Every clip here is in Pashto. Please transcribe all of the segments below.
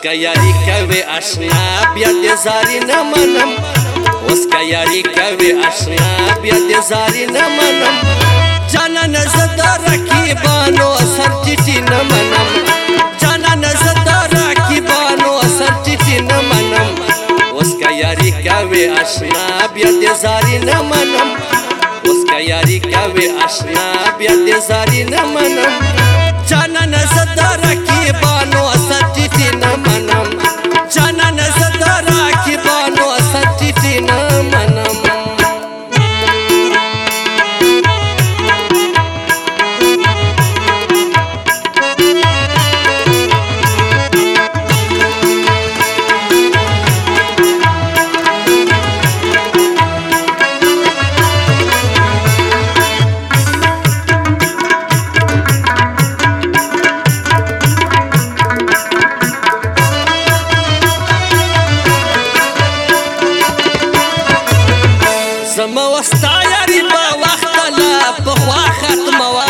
که یاری کوي اشنا بیا دې زاری نه منم اوس که یاری کوي اشنا بیا دې زاری نه منم جانان زه د رقیبانو سر ټیټي نه منم جانان زه د رقیبانو سر ټیټي نه منم اوس که یاری کوي اشنا بیا دې زاری نه منم اوس که یاری کوي اشنا بیا دې زاری نه منم جانان زه د رقیبانو سر ټیټي نه منم جانان زه د رقیبانو سر ټیټي نه منم زما وستا یاری با وخت لا پخوا ختموا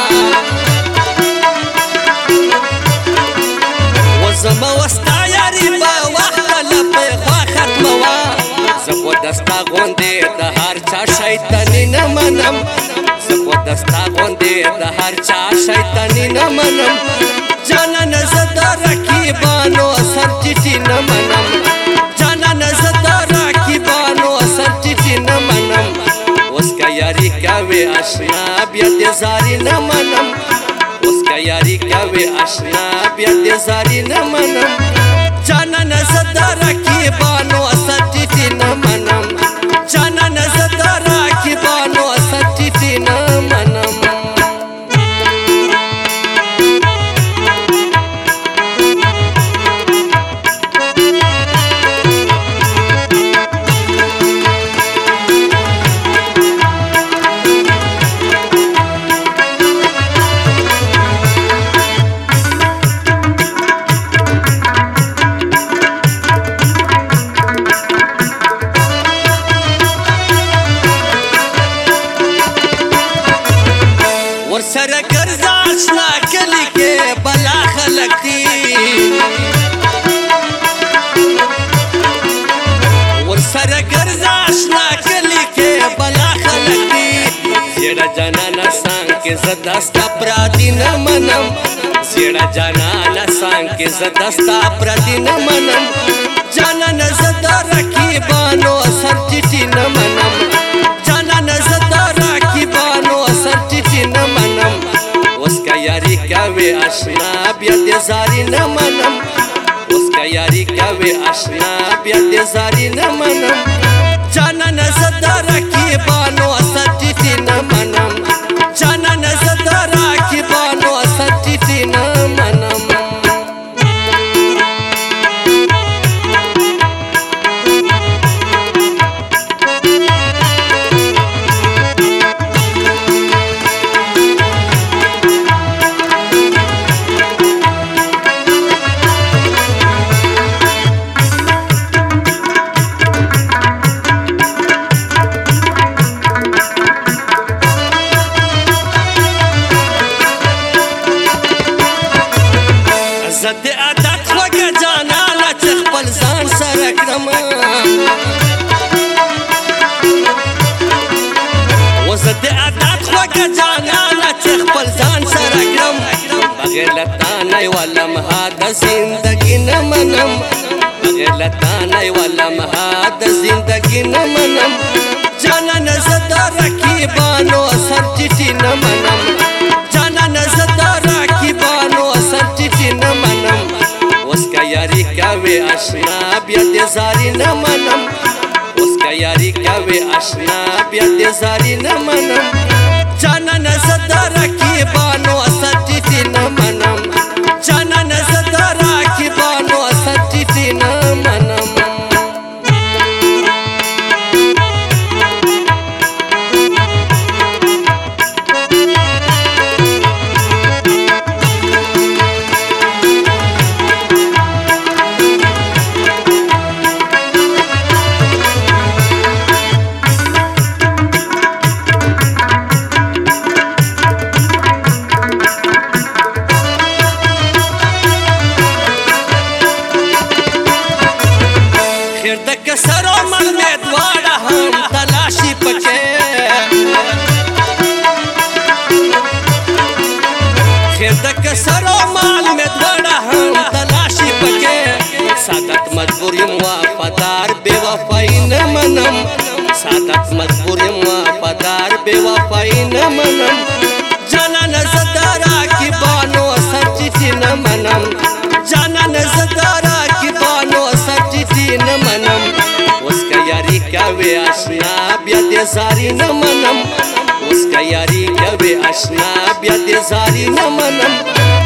زما وستا یاری با وخت لا پخوا ختموا زه خو دستا غوندې د هر چا شیطاني نه منم زه خو دستا غوندې د هر چا شیطاني نه منم جانان زه د رقیبانو سر ټیټي نه منم جانان زه د رقیبانو سر ټیټي نه منم اوس که یاری کوي اشنا بیا دې زاری نه منم اوس که یاری کوي اشنا بیا دې زاری نه منم جانان زه د رقیبانو سر ټیټي نه منم جانان زه د رقیبانو سر ټیټي نه منم ورسره ګرځه اشنا کلی کې بلا خلک دي ورسره ګرځه اشنا کلی کې بلا خلک دي زیړه جانانه څنګ کې زه دستا پردي نه منم زیړه جانانه څنګ کې زه دستا پردي نه منم جانانه زه د رقیبانو سر ټیټي نه منم جانانه زه د رقیبانو سر ټیټي نه منم اوس که یاری کوي اشنا بیا دې زاری نه منم اوس که یاری کوي اشنا بیا دې زاری نه منم جانانه زه د رقیبانو سر ټیټي نه منم جانانه زه د رقیبانو سر ټیټي نه منم زه د عادت خوږه جانانه چې خپل ځان سره کړم زه د عادت خوږه جانانه چې خپل ځان سره کړم بغیر له تا نه یوه لمحه د زندګي نه منم بغیر له تا نه یوه لمحه د زندګي نه منم جانانه زه د رقیبانو سر ټیټي نه منم جانانه زه د رقیبانو سر ټیټي نه منم اوس که یاری کوي اشنا بیا دې زاری نه منم اوس که یاری کوي اشنا بیا دې زاری نه منم جانانه زه د رقیبانو سر ټیټي نه منم جانانه زه د رقیبانو سر ټیټي نه منم خیر د کسر او مال مې دواړه هم تلاشي پکې سعادت مجبور یم وفادار بې وفایي نه منم سعادت مجبور یم وفادار بې وفایي نه منم جانانه زه د راکبانو سر ټیټي نه منم جانانه زه د راکبانو سر ټیټي نه منم اوس که یاري کوې اشنا بیا دې زاري نه منم اوس که یاري کوې اشنا بیا دې زاري نه منم